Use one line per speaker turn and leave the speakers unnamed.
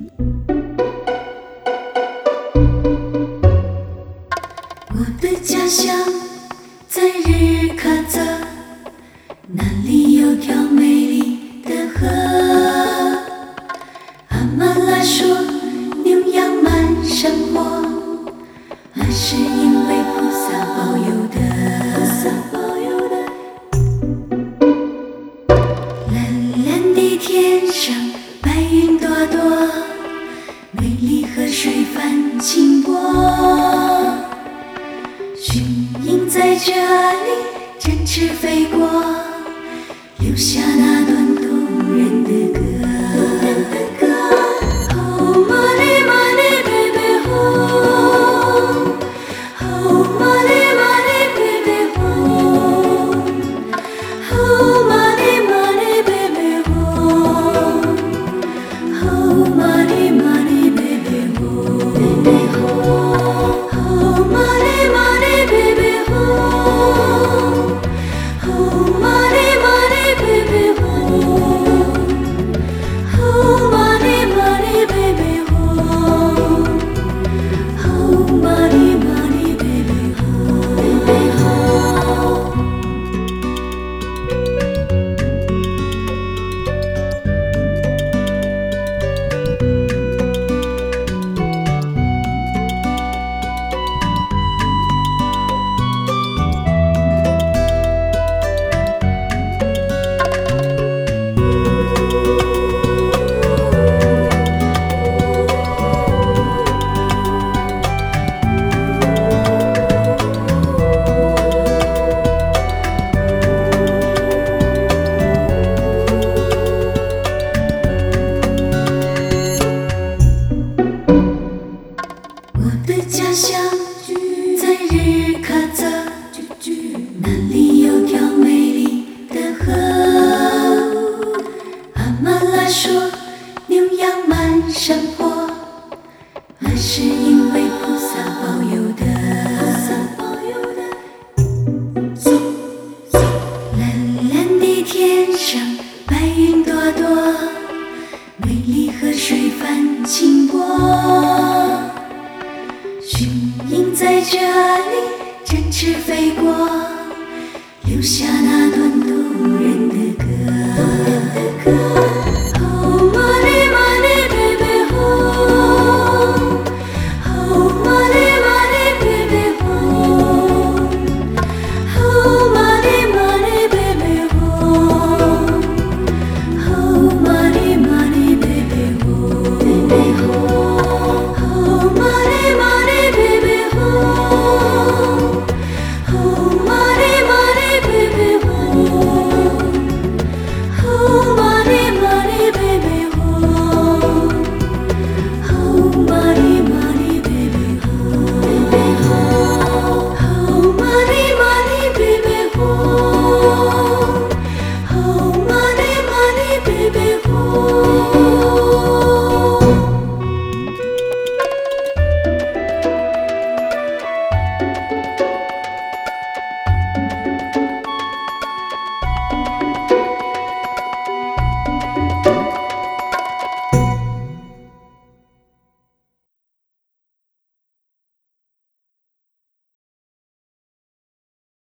我的家乡在日喀则，那里有条美丽的河。阿玛拉说牛羊满山坡，那是因为菩萨保佑的。蓝蓝的天上白云朵朵，美丽河水泛清波。群鹰在这里展翅飞过，留下那段动人的歌。Oh money money baby oh, oh money money baby oh, oh money money baby oh, oh money money baby oh, oh money money baby oh, oh money money baby oh, oh money money baby oh, oh money money baby oh.我的家乡在日喀则，那里有条美丽的河。阿玛拉说牛羊满山坡，那是因为菩萨保佑的。蓝蓝的天上白云朵朵，美丽河水泛清波。群鹰在这里展翅飞过，留下那段动人的歌。Oh money money baby oh, oh money money baby oh, oh money money baby oh, oh money money baby oh.